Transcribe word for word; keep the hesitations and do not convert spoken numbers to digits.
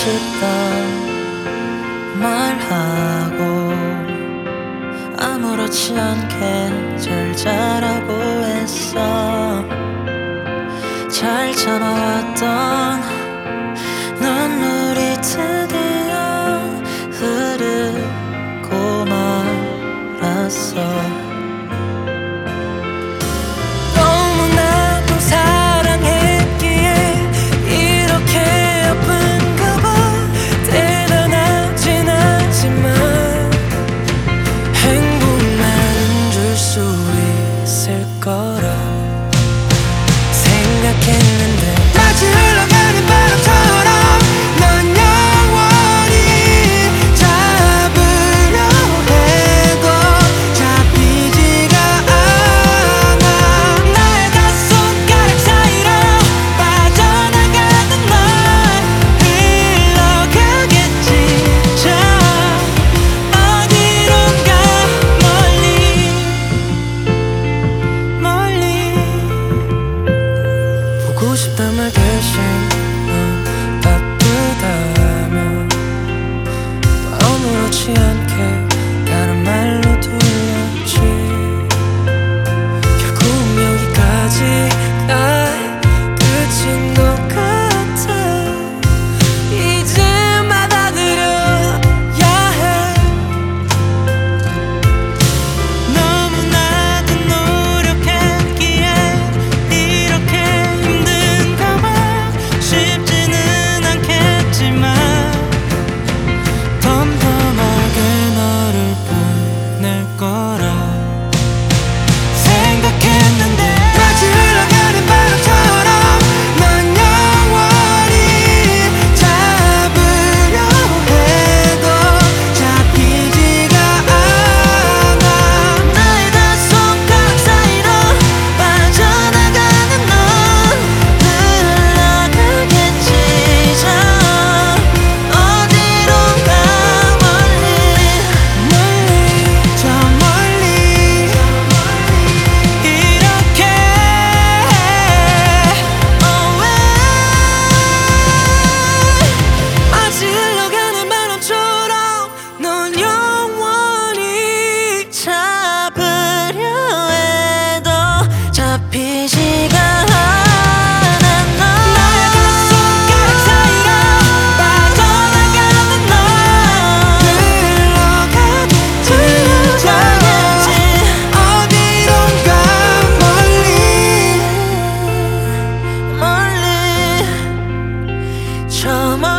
싶다 말하고 아무렇지 않게 잘 자라고 했어. 잘 참아왔던 눈물이 드디어 흐르고 말았어. 생각했는데 마치 흘러가는 바람처럼 넌 영원히 잡으려 해도 잡히지가 않아. 나의 다섯 손가락 사이로 빠져나가는 널 흘러가겠지. 저 어디론가 멀리 멀리 보고 싶단 말 대신 넌 바쁘다며 아무렇지 않게 다른 말로 돌렸지. 결국은 여기까지가 끝인 것 같아. 이제 받아들여야 해. 너무나도 노력했기에 이렇게 쉽지는 않겠지만 덤덤하게 너를 보낼 거라 생각했는데 마치 흘러가는 바람처럼 넌 영원히 잡으려 해도 잡히지가 않아. 나의 다섯 손가락 사이로 빠져나가는 넌 흘러가겠지. 저 어디론가 멀리 멀리 저 멀리 이렇게 마치 흘러가는 바람처럼 넌 영원히 잡으려 해도 잡히지가 않아. 나의 다섯 손가락 사이로 빠져나가는 널 흘러가겠지. 어디론가 멀리 멀리 저 멀리